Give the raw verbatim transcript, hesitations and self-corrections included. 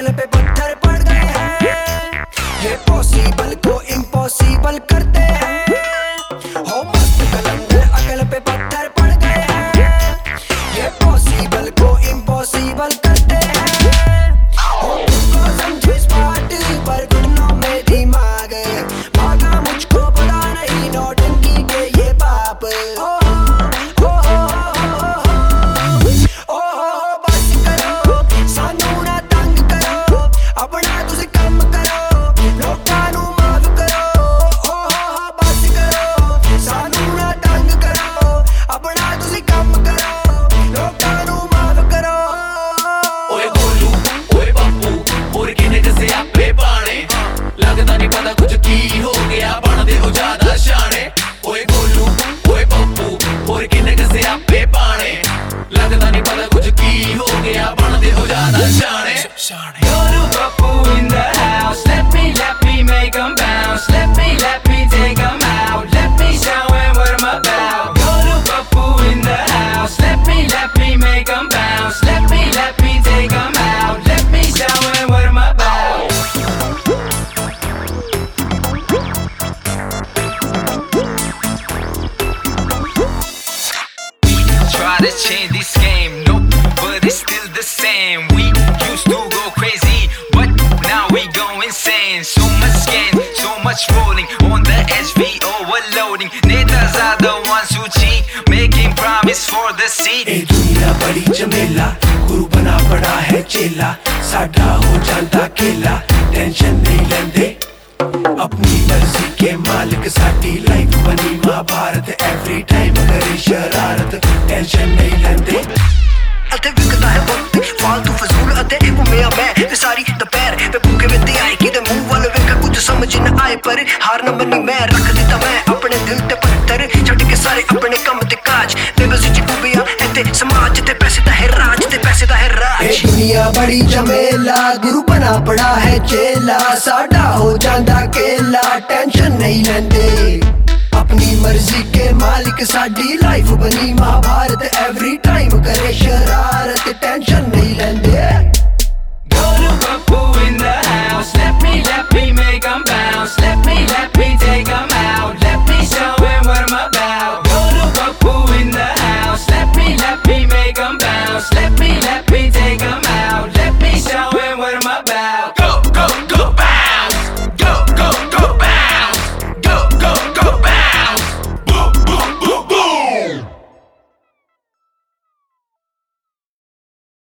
अकल पे पत्थर पड़ गए हैं। ये पॉसिबल को इम्पॉसिबल करते हैं। हो मस्त कलंदर अकल पे पत्थर पड़ गए हैं। ये पॉसिबल को इम्पॉसिबल करते हैं। हो तुझको समझे स्मार्ट पर घुटनों में दिमाग भागा मुझको पता नहीं नौटंकी के ये पाप। ओ ओ ओ ओ ओ बस करो सानू ना तंग करो अपना तुसी कम करो लोकां नू माफ करो। ओ बस करो सानू ना तंग करो अपना तुसी कम करो लोकां नू माफ करो। ओए गोलू ओए बापू और किने दसे आपे बाणे लगदा नहीं पता कुछ की हो गया बनदे हो ज्यादा शाने। ओए गोलू ओए बापू और किने दसे आपे बाणे लगदा नहीं पता कुछ की हो गया बनदे हो ज्यादा शाने। Golu Bapu in the house. Let me, let me make 'em bounce. Let me, let me take 'em out. Let me show 'em what I'm about. Golu Bapu in the house. Let me, let me make 'em bounce. Let me, let me take 'em out. Let me show 'em what I'm about. Try to change this game, nope, but it's still the same. We used to go crazy, but now we go insane. So much scan, so much rolling on the edge, we overloading. Netas are the ones who cheat, making promise for the seat. ए दुनिया बड़ी झमेला गुरु बना पड़ा है चेला साडा हो जांदा केला टेंशन नहीं लेंदे अपनी मर्जी के मालिक साडी लाइफ बनी महाभारत एवरी टाइम करे शरारत टेंशन नहीं लेंदे। अते विकदा है वक्त फालतू फजूल अते घूमिया मैं ते सारी दोपहर पे भूखे में ते आए कि ते मुंह वाले वेख कुछ समझ न आए पर हार न मनी मैं रख दिता मैं अपने दिल ते पत्थर छड़ के सारे अपने कम ते काज बेबस च डूबिया एते समाज ते पैसे दा है राज ते पैसे दा है राज। ए दुनिया बड़ी झमेला गुरु बना पड़ा है चेला साडा हो जांदा केला टेंशन नहीं लेंदे अपनी मर्जी के मालिक साडी लाइफ बनी महाभारत एवरी टाइम करे शरारत टेंशन नहीं लेंदे।